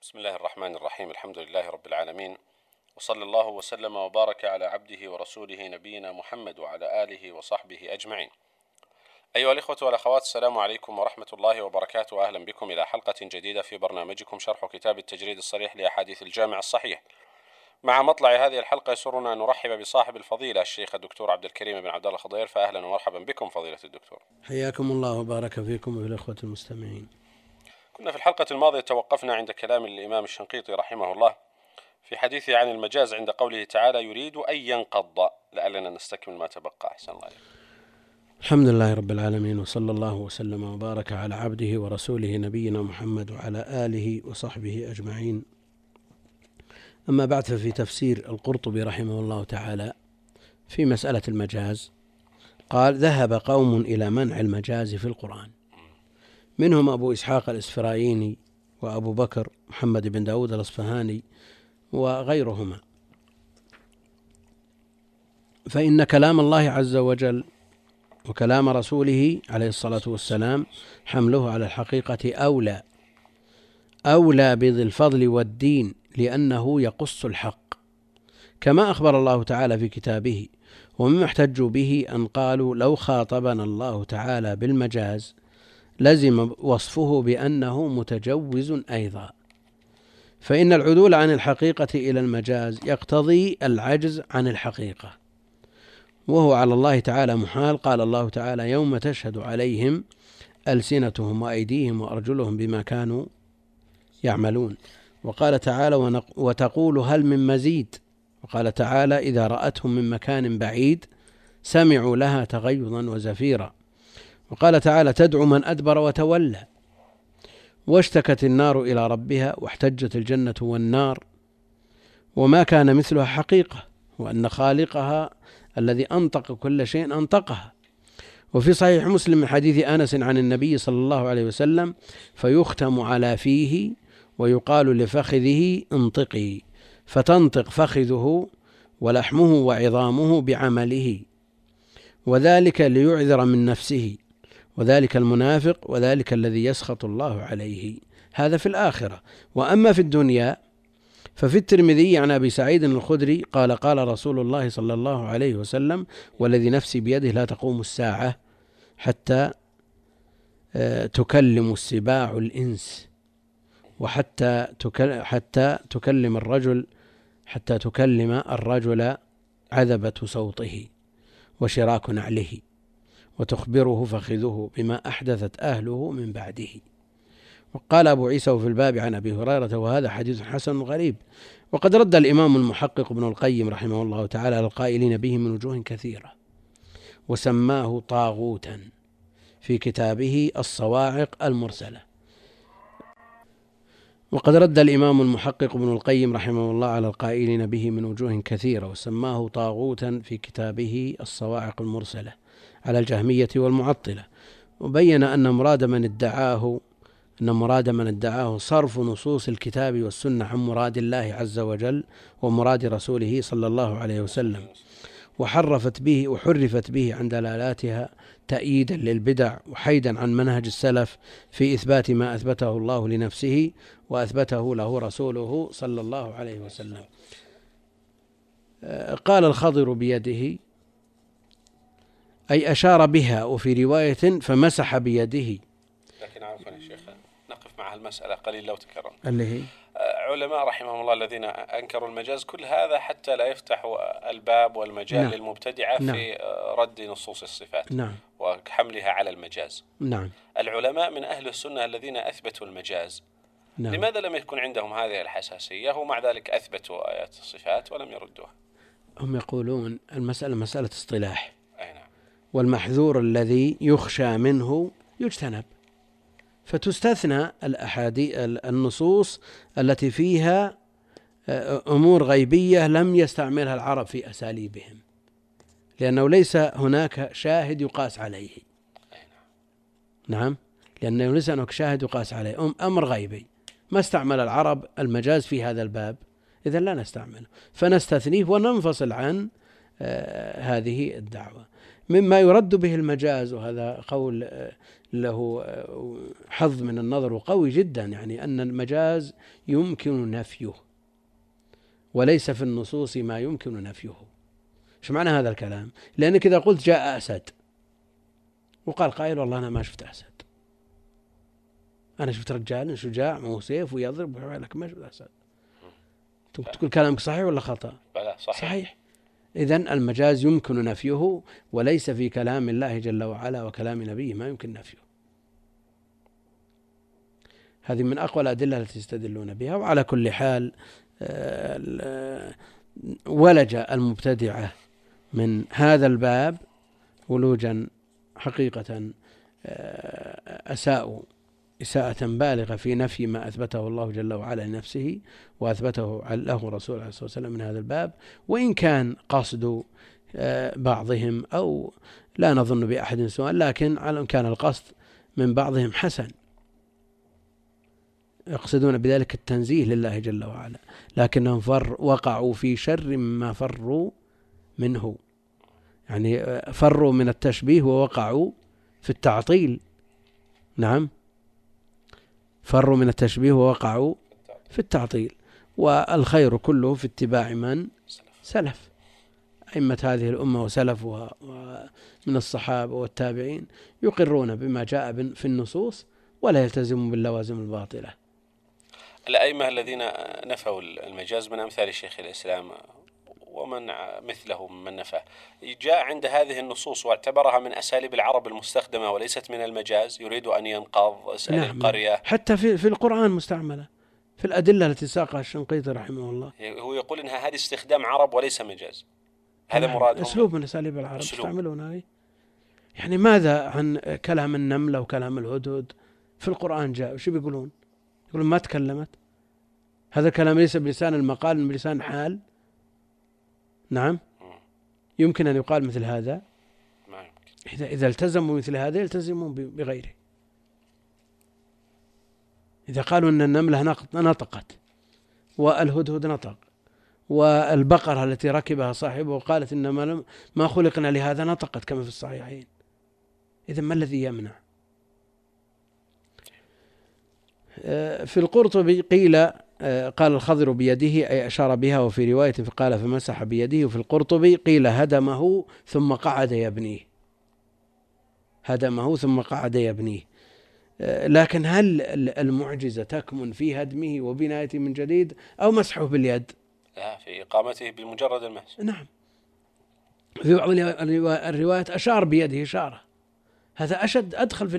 بسم الله الرحمن الرحيم. الحمد لله رب العالمين، وصلى الله وسلم وبارك على عبده ورسوله نبينا محمد وعلى آله وصحبه أجمعين. أيها الإخوة والأخوات، السلام عليكم ورحمة الله وبركاته، وأهلا بكم إلى حلقة جديدة في برنامجكم شرح كتاب التجريد الصريح لأحاديث الجامع الصحيح. مع مطلع هذه الحلقة يسرنا أن نرحب بصاحب الفضيلة الشيخ الدكتور عبد الكريم بن عبد الله الخضير، فأهلا ومرحبا بكم فضيلة الدكتور. حياكم الله وبارك فيكم وفي الإخوة المستمعين. كنا في الحلقة الماضية توقفنا عند كلام الإمام الشنقيطي رحمه الله في حديثه عن المجاز عند قوله تعالى يريد أن ينقض، لعلنا نستكمل ما تبقى. أحسن الله عليك. الحمد لله رب العالمين، وصلى الله وسلم وبارك على عبده ورسوله نبينا محمد وعلى آله وصحبه أجمعين. أما بعد، ففي تفسير القرطبي رحمه الله تعالى في مسألة المجاز قال: ذهب قوم إلى منع المجاز في القرآن، منهم أبو إسحاق الإسفرايني وأبو بكر محمد بن داود الأصفهاني وغيرهما، فإن كلام الله عز وجل وكلام رسوله عليه الصلاة والسلام حمله على الحقيقة أولى بذي الفضل والدين، لأنه يقص الحق، كما أخبر الله تعالى في كتابه. ومما احتجوا به أن قالوا: لو خاطبنا الله تعالى بالمجاز لزم وصفه بأنه متجوز أيضا، فإن العدول عن الحقيقة إلى المجاز يقتضي العجز عن الحقيقة، وهو على الله تعالى محال. قال الله تعالى: يوم تشهد عليهم ألسنتهم وأيديهم وأرجلهم بما كانوا يعملون. وقال تعالى: وتقول هل من مزيد. وقال تعالى: إذا رأتهم من مكان بعيد سمعوا لها تغيظا وزفيرا. وقال تعالى: تدعو من أدبر وتولى. واشتكت النار إلى ربها واحتجت الجنة والنار، وما كان مثلها حقيقة، وأن خالقها الذي أنطق كل شيء أنطقها. وفي صحيح مسلم من حديث أنس عن النبي صلى الله عليه وسلم: فيختم على فيه ويقال لفخذه انطقي، فتنطق فخذه ولحمه وعظامه بعمله، وذلك ليعذر من نفسه، وذلك المنافق، وذلك الذي يسخط الله عليه. هذا في الآخرة. وأما في الدنيا ففي الترمذي عن أبي سعيد الخدري قال: قال رسول الله صلى الله عليه وسلم: والذي نفسي بيده لا تقوم الساعة حتى تكلم السباع الإنس، وحتى تكلم الرجل عذبة صوته وشراك نعله، وتخبره فخذه بما أحدثت أهله من بعده. وقال أبو عيسى في الباب عن أبي هريرة: وهذا حديث حسن غريب. وقد رد الإمام المحقق ابن القيم رحمه الله تعالى على القائلين به من وجوه كثيرة، وسماه طاغوتا في كتابه الصواعق المرسلة. وقد رد الإمام المحقق ابن القيم رحمه الله على القائلين به من وجوه كثيرة، وسماه طاغوتا في كتابه الصواعق المرسلة على الجهمية والمعطلة، وبين أن مراد من ادعاه صرف نصوص الكتاب والسنة عن مراد الله عز وجل ومراد رسوله صلى الله عليه وسلم، وحرفت به عن دلالاتها تأييدا للبدع وحيدا عن منهج السلف في إثبات ما أثبته الله لنفسه وأثبته له رسوله صلى الله عليه وسلم. قال الخضر بيده، أي أشار بها، وفي رواية فمسح بيده. لكن عفوا يا شيخ، نقف مع المسألة قليل لو تكرم. اللي هي علماء رحمهم الله الذين أنكروا المجاز، كل هذا حتى لا يفتحوا الباب والمجال للمبتدعة في رد نصوص الصفات وحملها على المجاز. العلماء من أهل السنة الذين أثبتوا المجاز، لماذا لم يكن عندهم هذه الحساسية ومع ذلك أثبتوا آيات الصفات ولم يردوها؟ هم يقولون المسألة مسألة اصطلاح، والمحذور الذي يخشى منه يجتنب، فتستثنى النصوص التي فيها أمور غيبية لم يستعملها العرب في أساليبهم، لأنه ليس هناك شاهد يقاس عليه. لأنه ليس هناك شاهد يقاس عليه، أمر غيبي ما استعمل العرب المجاز في هذا الباب، إذن لا نستعمله، فنستثنيه وننفصل عن هذه الدعوة. مما يرد به المجاز، وهذا قول له حظ من النظر وقوي جدا، يعني أن المجاز يمكن نفيه وليس في النصوص ما يمكن نفيه. شو معنى هذا الكلام؟ لأنك إذا قلت جاء أسد وقال قائل والله أنا ما شفت أسد، أنا شفت رجال شجاع معه سيف ويضرب لكن ما شفت أسد، تقول كلامك صحيح ولا خطأ؟ صحيح. إذن المجاز يمكن نفيه وليس في كلام الله جل وعلا وكلام نبيه ما يمكن نفيه. هذه من أقوى الأدلة التي يستدلون بها. وعلى كل حال ولج المبتدعة من هذا الباب ولوجا حقيقة أساءوا إساءة بالغة في نفي ما أثبته الله جل وعلا لنفسه وأثبته له رسول عليه الصلاة والسلام من هذا الباب، وإن كان قصد بعضهم أو لا نظن بأحد سوءا، لكن على كان القصد من بعضهم حسن، يقصدون بذلك التنزيه لله جل وعلا، لكنهم وقعوا في شر مما فروا منه، يعني فروا من التشبيه ووقعوا في التعطيل. نعم، فروا من التشبيه ووقعوا في التعطيل. والخير كله في اتباع من سلف، أئمة هذه الأمة وسلفها من الصحابة والتابعين يقرون بما جاء في النصوص ولا يلتزمون باللوازم الباطلة. الأئمة الذين نفوا المجاز من أمثال شيخ الإسلام ومن مثله من نفاه، جاء عند هذه النصوص واعتبرها من أساليب العرب المستخدمة وليست من المجاز، يريد أن ينقض اسأل القرية. حتى في القرآن مستعملة في الأدلة التي ساقها الشنقيطي رحمه الله، هو يقول إنها هذه استخدام عرب وليس مجاز، هذا مرادهم، أسلوب من أساليب العرب يستعملون هذه. يعني ماذا عن كلام النملة وكلام الهدهد في القرآن جاء، وش بيقولون؟ يقولون ما تكلمت، هذا الكلام ليس بلسان المقال من بلسان حال. نعم، يمكن أن يقال مثل هذا؟ ما يمكن. إذا التزموا مثل هذا يلتزمون بغيره. إذا قالوا أن النملة نطقت والهدهد نطق والبقرة التي ركبها صاحبه وقالت إنما ما خلقنا لهذا نطقت كما في الصحيحين، إذن ما الذي يمنع؟ في القرطبي قيل قال الخضر بيده أي أشار بها، وفي رواية فقال فمسح بيده، وفي القرطبي قيل هدمه ثم قعد يبنيه، هدمه ثم قعد يبنيه. لكن هل المعجزة تكمن في هدمه وبنايته من جديد أو مسحه باليد؟ لا، في إقامته بمجرد المسح. نعم، في بعض الروايات أشار بيده إشارة، هذا أدخل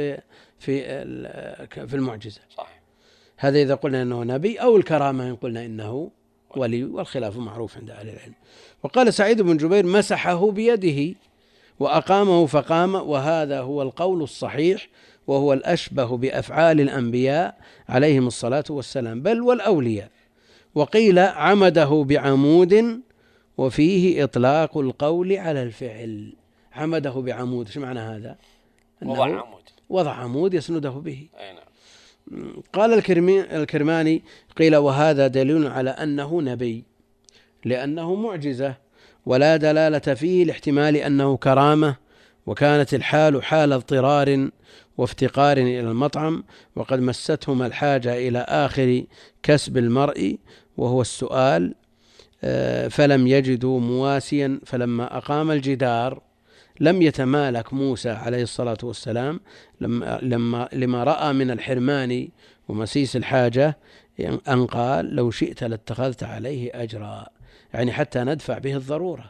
في المعجزة. صحيح. هذا إذا قلنا أنه نبي، أو الكرامة إن قلنا إنه ولي، والخلاف معروف عند أهل العلم. وقال سعيد بن جبير مسحه بيده وأقامه فقام، وهذا هو القول الصحيح وهو الأشبه بأفعال الأنبياء عليهم الصلاة والسلام بل والأولياء. وقيل عمده بعمود، وفيه إطلاق القول على الفعل. عمده بعمود، شو معنى هذا؟ وضع عمود يسنده به. قال الكرماني قيل وهذا دليل على أنه نبي لأنه معجزة، ولا دلالة فيه لاحتمال أنه كرامة، وكانت الحال حال اضطرار وافتقار إلى المطعم، وقد مستهما الحاجة إلى آخر كسب المرء وهو السؤال، فلم يجدوا مواسيا، فلما أقام الجدار لم يتمالك موسى عليه الصلاة والسلام لما رأى من الحرمان ومسيس الحاجة أن قال لو شئت لاتخذت عليه أجرا، يعني حتى ندفع به الضرورة.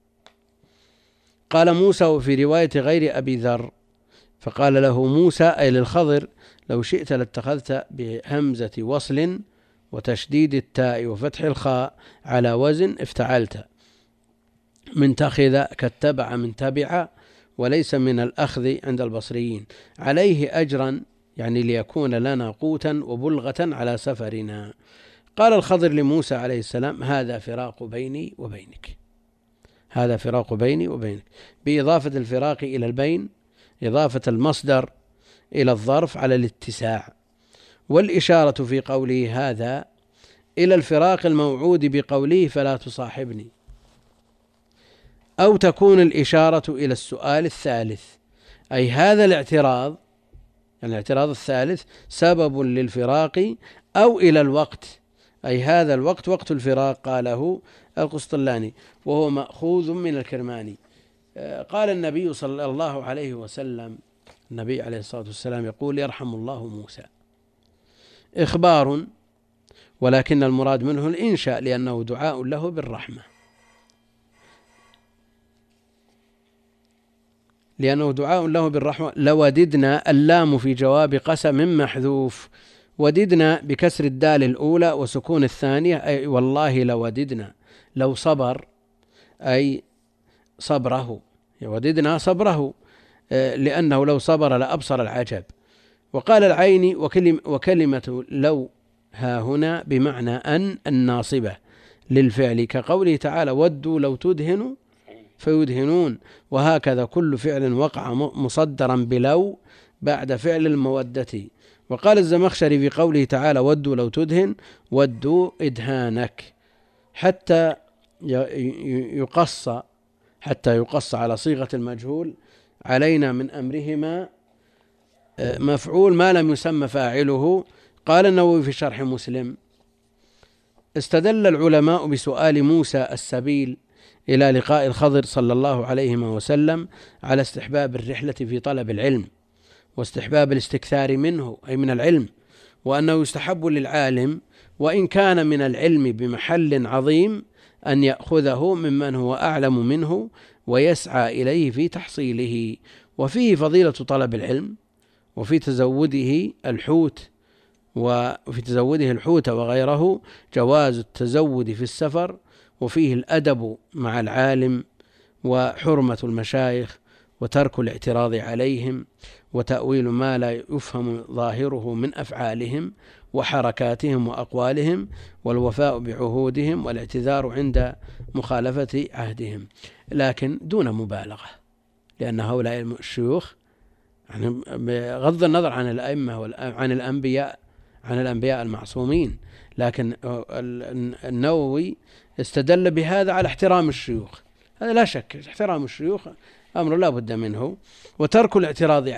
قال موسى وفي رواية غير أبي ذر فقال له موسى أي للخضر لو شئت لاتخذت بهمزة وصل وتشديد التاء وفتح الخاء على وزن افتعلت، من تأخذ كاتبع من تبع، وليس من الأخذ عند البصريين، عليه أجرا يعني ليكون لنا قوتا وبلغة على سفرنا. قال الخضر لموسى عليه السلام هذا فراق بيني وبينك، هذا فراق بيني وبينك، بإضافة الفراق إلى البين، إضافة المصدر إلى الظرف على الاتساع، والإشارة في قوله هذا إلى الفراق الموعود بقوله فلا تصاحبني. أو تكون الإشارة إلى السؤال الثالث، أي هذا الاعتراض، يعني الاعتراض الثالث سبب للفراق، أو إلى الوقت، أي هذا الوقت وقت الفراق، قاله القسطلاني وهو مأخوذ من الكرماني. قال النبي صلى الله عليه وسلم، النبي عليه الصلاة والسلام يقول: يرحم الله موسى. إخبار، ولكن المراد منه الإنشاء، لأنه دعاء له بالرحمة، لوددنا، اللام في جواب قسم محذوف، وددنا بكسر الدال الأولى وسكون الثانية، أي والله لوددنا، لو صبر أي صبره، وددنا صبره، لأنه لو صبر لأبصر العجب. وقال العيني: وكلمة لو ها هنا بمعنى أن الناصبة للفعل، كقوله تعالى: ودوا لو تدهنوا فيدهنون. وهكذا كل فعل وقع مصدرا بلو بعد فعل المودة. وقال الزمخشري في قوله تعالى: ودوا لو تدهن، ودوا إدهانك، حتى يقص على صيغة المجهول علينا من أمرهما مفعول ما لم يسمى فاعله. قال النووي في شرح مسلم: استدل العلماء بسؤال موسى السبيل إلى لقاء الخضر صلى الله عليه وسلم على استحباب الرحلة في طلب العلم، واستحباب الاستكثار منه أي من العلم، وأنه يستحب للعالم وإن كان من العلم بمحل عظيم أن يأخذه ممن هو أعلم منه ويسعى إليه في تحصيله. وفيه فضيلة طلب العلم، وفي تزوده الحوت وغيره جواز التزود في السفر، وفيه الأدب مع العالم، وحرمة المشايخ، وترك الاعتراض عليهم، وتأويل ما لا يفهم ظاهره من أفعالهم وحركاتهم وأقوالهم، والوفاء بعهودهم، والاعتذار عند مخالفة عهدهم، لكن دون مبالغة، لأن هؤلاء الشيوخ يعني بغض النظر عن الأئمة وعن الأنبياء المعصومين، لكن النووي استدل بهذا على احترام الشيوخ، هذا لا شك، احترام الشيوخ أمر لا بد منه. وترك الاعتراض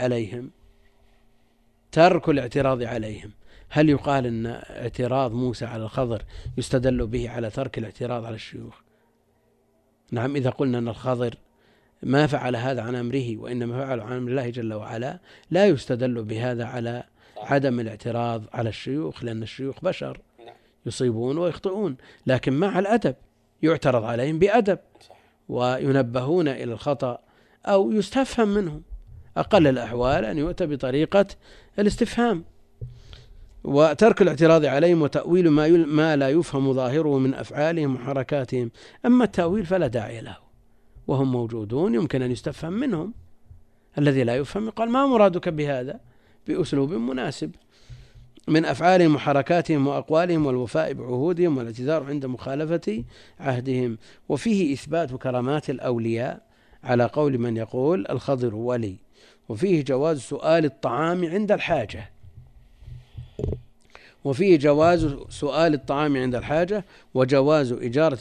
عليهم، هل يقال أن اعتراض موسى على الخضر يستدل به على ترك الاعتراض على الشيوخ؟ نعم، إذا قلنا أن الخضر ما فعل هذا عن أمره وإنما فعل عن أمر الله جل وعلا، لا يستدل بهذا على عدم الاعتراض على الشيوخ، لأن الشيوخ بشر يصيبون ويخطئون، لكن مع الأدب يعترض عليهم بأدب، وينبهون إلى الخطأ أو يستفهم منهم، أقل الأحوال أن يؤتى بطريقة الاستفهام. وترك الاعتراض عليهم، وتأويل ما لا يفهم ظاهره من أفعالهم وحركاتهم. أما التأويل فلا داعي له، وهم موجودون يمكن أن يستفهم منهم. الذي لا يفهم قال: ما مرادك بهذا؟ بأسلوب مناسب، من أفعالهم وحركاتهم وأقوالهم، والوفاء بعهودهم، والاعتذار عند مخالفة عهدهم. وفيه إثبات كرامات الأولياء على قول من يقول الخضر ولي. وفيه جواز سؤال الطعام عند الحاجة، وجواز إجارة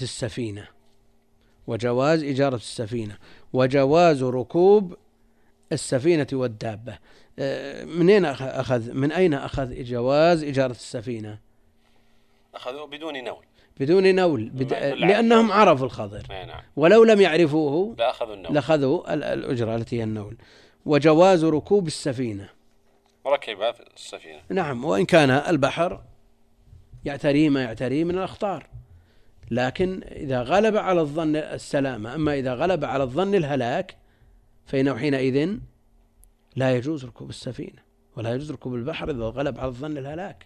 السفينة، وجواز ركوب السفينة والدابة. من أين أخذ جواز إجارة السفينة؟ أخذوه بدون نول، لأنهم عرفوا الخضر، ولو لم يعرفوه لأخذوا الأجرة التي هي النول. وجواز ركوب السفينة، مركبة في السفينة، نعم، وإن كان البحر يعتريه ما يعتريه من الأخطار، لكن إذا غلب على الظن السلامة. أما إذا غلب على الظن الهلاك فإنه حينئذ لا يجوز ركوب السفينة، ولا يجوز ركوب البحر إذا غلب على الظن الهلاك.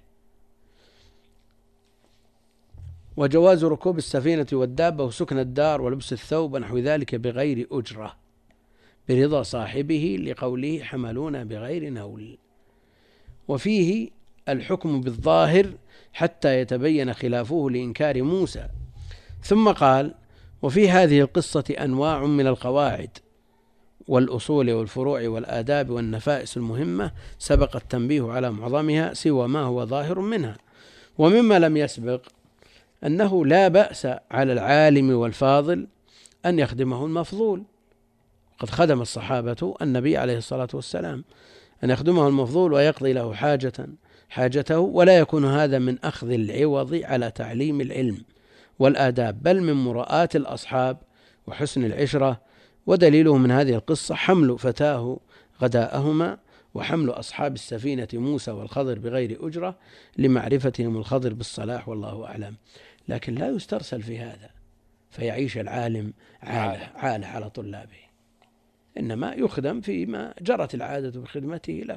وجواز ركوب السفينة والدابة وسكن الدار ولبس الثوب ونحو ذلك بغير أجرة برضا صاحبه، لقوله حملونا بغير نول. وفيه الحكم بالظاهر حتى يتبين خلافه لإنكار موسى. ثم قال: وفي هذه القصة أنواع من القواعد والأصول والفروع والآداب والنفائس المهمة سبق التنبيه على معظمها سوى ما هو ظاهر منها. ومما لم يسبق أنه لا بأس على العالم والفاضل أن يخدمه المفضول. قد خدم الصحابة النبي عليه الصلاة والسلام، أن يخدمه المفضول ويقضي له حاجته، ولا يكون هذا من أخذ العوض على تعليم العلم والآداب، بل من مراءاة الأصحاب وحسن العشرة. ودليله من هذه القصة حمل فتاه غداءهما، وحمل أصحاب السفينة موسى والخضر بغير أجرة لمعرفتهم الخضر بالصلاح، والله أعلم. لكن لا يسترسل في هذا فيعيش العالم عالة على طلابه، إنما يخدم فيما جرت العادة بخدمته له.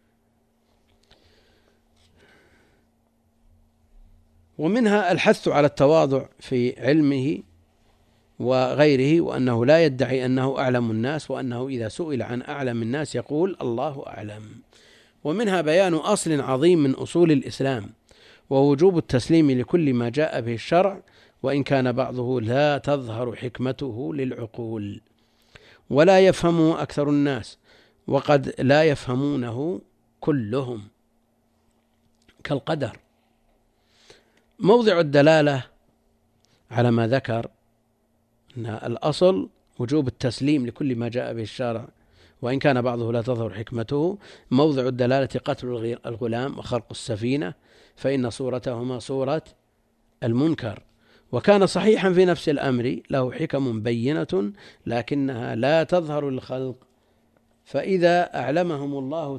ومنها الحث على التواضع في علمه وغيره، وأنه لا يدعي أنه أعلم الناس، وأنه إذا سئل عن أعلم الناس يقول الله أعلم. ومنها بيان أصل عظيم من أصول الإسلام، ووجوب التسليم لكل ما جاء به الشرع، وإن كان بعضه لا تظهر حكمته للعقول ولا يفهمه أكثر الناس، وقد لا يفهمونه كلهم، كالقدر. موضع الدلالة على ما ذكر أن الأصل وجوب التسليم لكل ما جاء به الشرع، وإن كان بعضه لا تظهر حكمته. موضع الدلالة قتل الغلام وخرق السفينة، فإن صورتهما صورة المنكر، وكان صحيحا في نفس الأمر، له حكم بينة لكنها لا تظهر للخلق، فإذا أعلمهم الله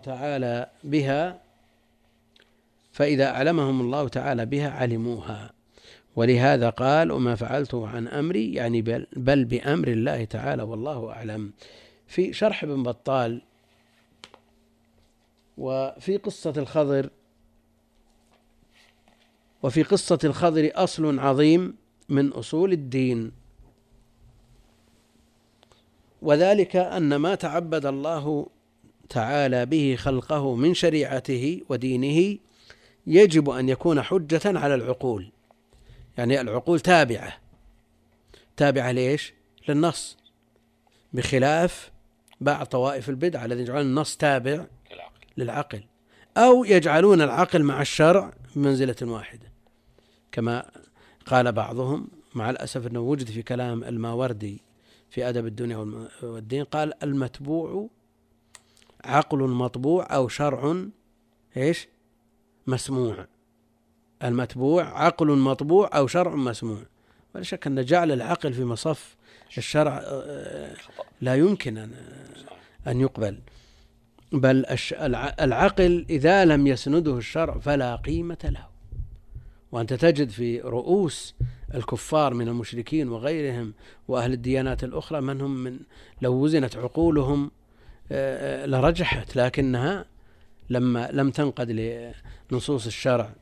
تعالى بها علموها. ولهذا قال وما فعلته عن أمري، يعني بل بأمر الله تعالى والله أعلم. في شرح ابن بطال وفي قصة الخضر أصل عظيم من أصول الدين، وذلك أن ما تعبد الله تعالى به خلقه من شريعته ودينه يجب أن يكون حجة على العقول. يعني العقول تابعة ليش؟ للنص، بخلاف بعض طوائف البدع الذين يجعلون النص تابع للعقل، أو يجعلون العقل مع الشرع بمنزلة واحدة، كما قال بعضهم، مع الأسف أنه وجد في كلام الماوردي في أدب الدنيا والدين، قال المتبوع عقل مطبوع أو شرع مسموع. المتبوع عقل مطبوع أو شرع مسموع. ولا شك أن جعل العقل في مصف الشرع لا يمكن أن يقبل، بل العقل إذا لم يسنده الشرع فلا قيمة له. وأنت تجد في رؤوس الكفار من المشركين وغيرهم وأهل الديانات الأخرى من لو وزنت عقولهم لرجحت، لكنها لما لم تنقد لنصوص الشرع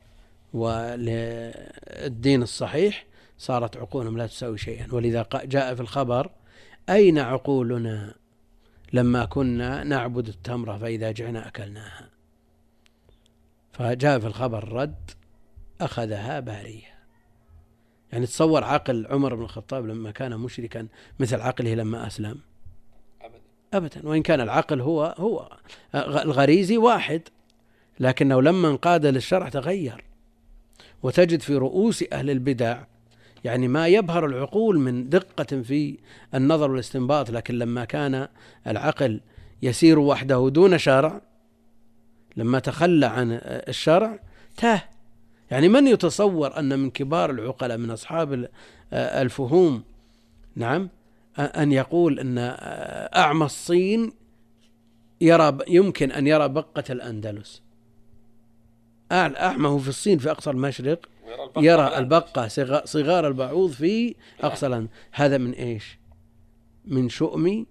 وللدين الصحيح صارت عقولهم لا تساوي شيئا. ولذا جاء في الخبر أين عقولنا لما كنا نعبد التمرة فإذا جعنا أكلناها، فجاء في الخبر رد أخذها بارية. يعني تصور عقل عمر بن الخطاب لما كان مشركا مثل عقله لما أسلم؟ أبدا. وإن كان العقل هو الغريزي واحد، لكنه لما انقاد للشرع تغير. وتجد في رؤوس أهل البدع يعني ما يبهر العقول من دقة في النظر والاستنباط، لكن لما كان العقل يسير وحده دون شرع، لما تخلى عن الشرع تاه. يعني من يتصور أن من كبار العقلاء من أصحاب الفهوم أن يقول أن أعمى الصين يمكن أن يرى بقة الأندلس؟ أعمى في الصين في أقصى المشرق يرى البقة صغار البعوض في أقصى الأندلس. هذا من إيش؟ من شؤم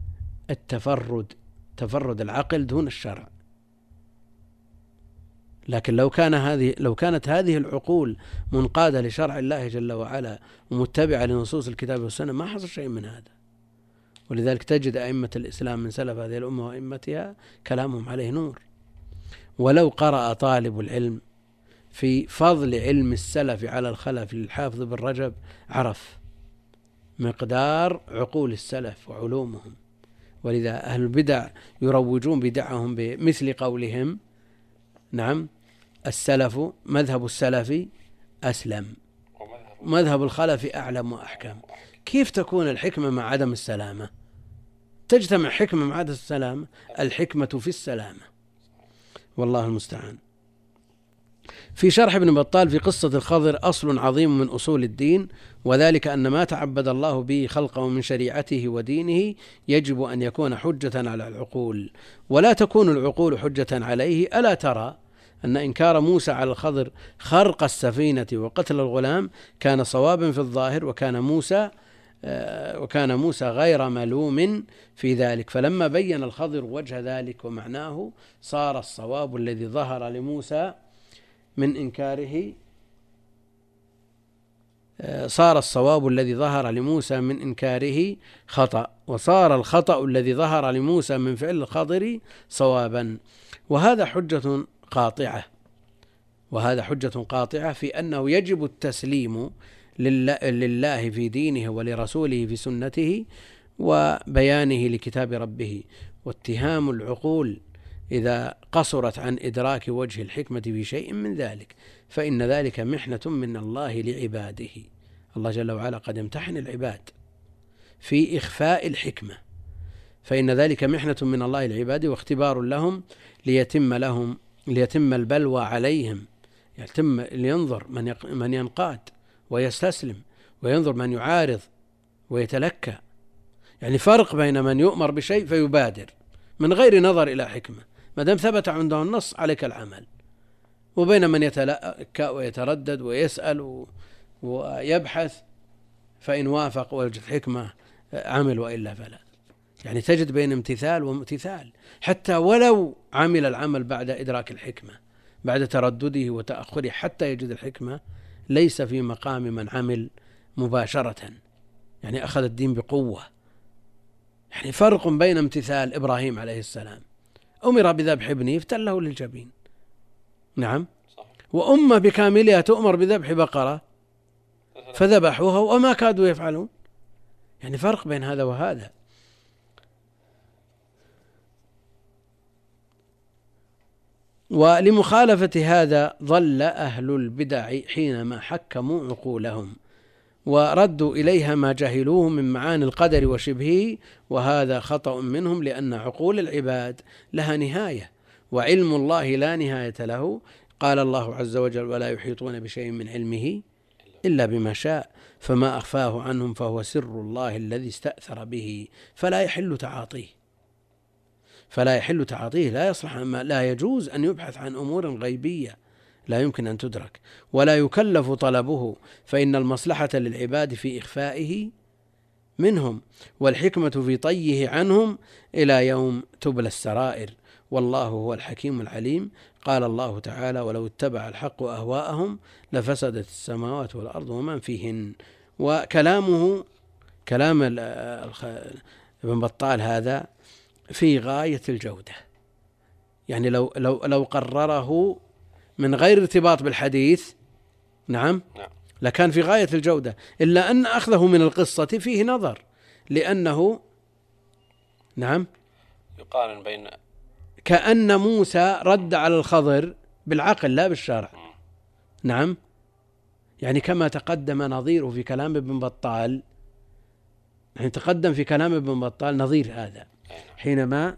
تفرد العقل دون الشرع. لكن لو كانت هذه العقول منقادة لشرع الله جل وعلا ومتبعة لنصوص الكتاب والسنة ما حصل شيء من هذا. ولذلك تجد أئمة الإسلام من سلف هذه الأمة وأئمتها كلامهم عليه نور. ولو قرأ طالب العلم في فضل علم السلف على الخلف للحافظ بن رجب عرف مقدار عقول السلف وعلومهم. ولذا أهل البدع يروجون بدعهم بمثل قولهم السلف مذهب السلف أسلم، مذهب الخلف أعلم وأحكم. كيف تكون الحكمة مع عدم السلامة؟ تجتمع حكمة مع عدم السلامة؟ الحكمة في السلامة، والله المستعان. في شرح ابن بطال في قصة الخضر أصل عظيم من أصول الدين، وذلك أن ما تعبد الله به خلقه من شريعته ودينه يجب أن يكون حجة على العقول، ولا تكون العقول حجة عليه. ألا ترى أن إنكار موسى على الخضر خرق السفينة وقتل الغلام كان صوابا في الظاهر، وكان موسى غير ملوم في ذلك، فلما بين الخضر وجه ذلك ومعناه صار الصواب الذي ظهر لموسى من إنكاره خطأ، وصار الخطأ الذي ظهر لموسى من فعل الخضر صوابا. وهذا حجة قاطعة في أنه يجب التسليم لله في دينه ولرسوله في سنته وبيانه لكتاب ربه، واتهام العقول إذا قصرت عن إدراك وجه الحكمة في شيء من ذلك فإن ذلك محنة من الله لعباده. الله جل وعلا قد امتحن العباد في إخفاء الحكمة، فإن ذلك محنة من الله لعباده واختبار لهم ليتم البلوى عليهم، لينظر من ينقاد ويستسلم، وينظر من يعارض ويتلكى. يعني فرق بين من يؤمر بشيء فيبادر من غير نظر إلى حكمة ما دام ثبت عنده النص عليك العمل، وبين من يتلكى ويتردد ويسأل ويبحث، فإن وافق وجد حكمة عمل وإلا فلا. يعني تجد بين امتثال وامتثال، حتى ولو عمل العمل بعد إدراك الحكمة، بعد تردده وتأخره حتى يجد الحكمة، ليس في مقام من عمل مباشرة، يعني أخذ الدين بقوة. يعني فرق بين امتثال إبراهيم عليه السلام أمر بذبح ابنه فتله للجبين، نعم، وأمة بكاملها تؤمر بذبح بقرة فذبحوها وما كادوا يفعلون. يعني فرق بين هذا وهذا. ولمخالفة هذا ضل أهل البدع حينما حكموا عقولهم وردوا إليها ما جهلوه من معاني القدر وشبهه، وهذا خطأ منهم، لأن عقول العباد لها نهاية وعلم الله لا نهاية له. قال الله عز وجل: ولا يحيطون بشيء من علمه إلا بما شاء، فما أخفاه عنهم فهو سر الله الذي استأثر به، فلا يحل تعاطيه، لا يصلح، لا يجوز أن يبحث عن أمور غيبية لا يمكن أن تدرك، ولا يكلف طلبه، فإن المصلحة للعباد في إخفائه منهم، والحكمة في طيه عنهم إلى يوم تبلى السرائر، والله هو الحكيم العليم. قال الله تعالى: ولو اتبع الحق أهواءهم لفسدت السماوات والأرض ومن فيهن. وكلامه كلام ابن بطال هذا في غاية الجودة، يعني لو قرره من غير ارتباط بالحديث نعم لكان في غاية الجودة، إلا أن أخذه من القصة فيه نظر، لأنه نعم يقارن بين كأن موسى رد على الخضر بالعقل لا بالشرع، نعم، يعني كما تقدم نظيره في كلام ابن بطال، يعني تقدم في كلام ابن بطال نظير هذا حينما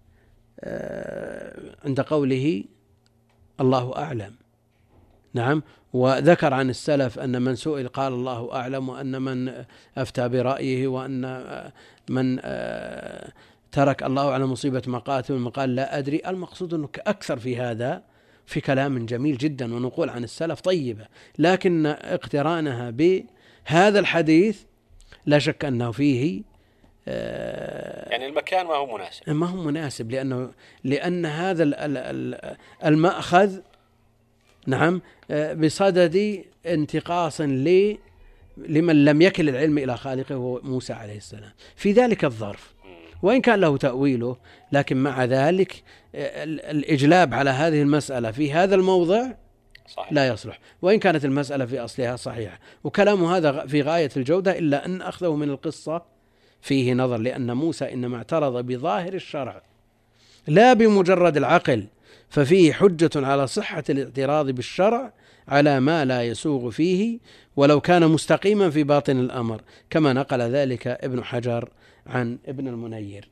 عند قوله الله أعلم، نعم، وذكر عن السلف أن من سئل قال الله أعلم، وأن من أفتى برأيه، وأن من ترك الله على مصيبة مقاتل ومن قال لا أدري. المقصود أنه أكثر في هذا في كلام جميل جدا ونقول عن السلف طيبة، لكن اقترانها بهذا الحديث لا شك أنه فيه يعني المكان ما هو مناسب، لأن هذا المأخذ نعم بصدد انتقاص لمن لم يكل العلم إلى خالقه هو موسى عليه السلام في ذلك الظرف، وإن كان له تأويله، لكن مع ذلك الإجلاب على هذه المسألة في هذا الموضع صحيح. لا يصلح، وإن كانت المسألة في أصلها صحيحة، وكلامه هذا في غاية الجودة، إلا أن أخذه من القصة فيه نظر، لأن موسى إنما اعترض بظاهر الشرع لا بمجرد العقل، ففيه حجة على صحة الاعتراض بالشرع على ما لا يسوغ فيه ولو كان مستقيما في باطن الأمر، كما نقل ذلك ابن حجر عن ابن المنير.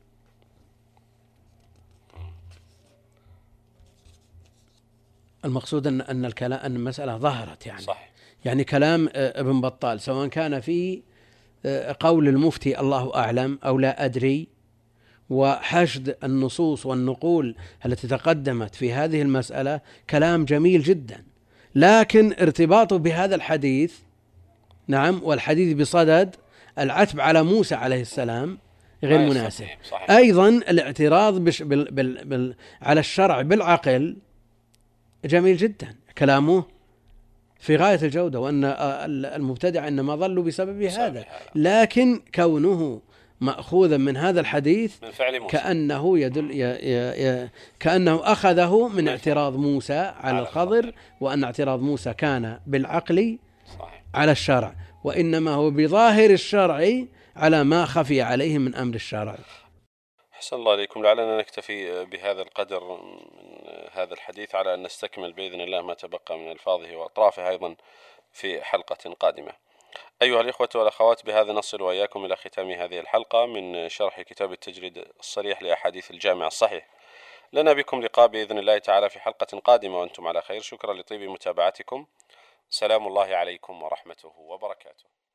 المقصود أن الكلام، أن المسألة ظهرت يعني صح. يعني كلام ابن بطال سواء كان في قول المفتي الله أعلم أو لا أدري، وحشد النصوص والنقول التي تقدمت في هذه المسألة كلام جميل جدا، لكن ارتباطه بهذا الحديث نعم والحديث بصدد العتب على موسى عليه السلام غير مناسب. أيضا الاعتراض على الشرع بالعقل جميل جدا، كلامه في غاية الجودة، وأن المبتدع إنما ضلوا بسبب هذا، لكن كونه مأخوذا من هذا الحديث من فعل موسى كأنه يدل كأنه أخذه من اعتراض موسى على الخضر، وأن اعتراض موسى كان بالعقل على الشرع، وإنما هو بظاهر الشرع على ما خفي عليه من أمر الشرع. أحسن الله عليكم. لعلنا نكتفي بهذا القدر من هذا الحديث، على أن نستكمل بإذن الله ما تبقى من ألفاظه وأطرافه أيضا في حلقة قادمة. أيها الإخوة والأخوات، بهذا نصل وإياكم إلى ختام هذه الحلقة من شرح كتاب التجريد الصريح لأحاديث الجامع الصحيح. لنا بكم لقاء بإذن الله تعالى في حلقة قادمة وأنتم على خير. شكرا لطيب متابعتكم. سلام الله عليكم ورحمته وبركاته.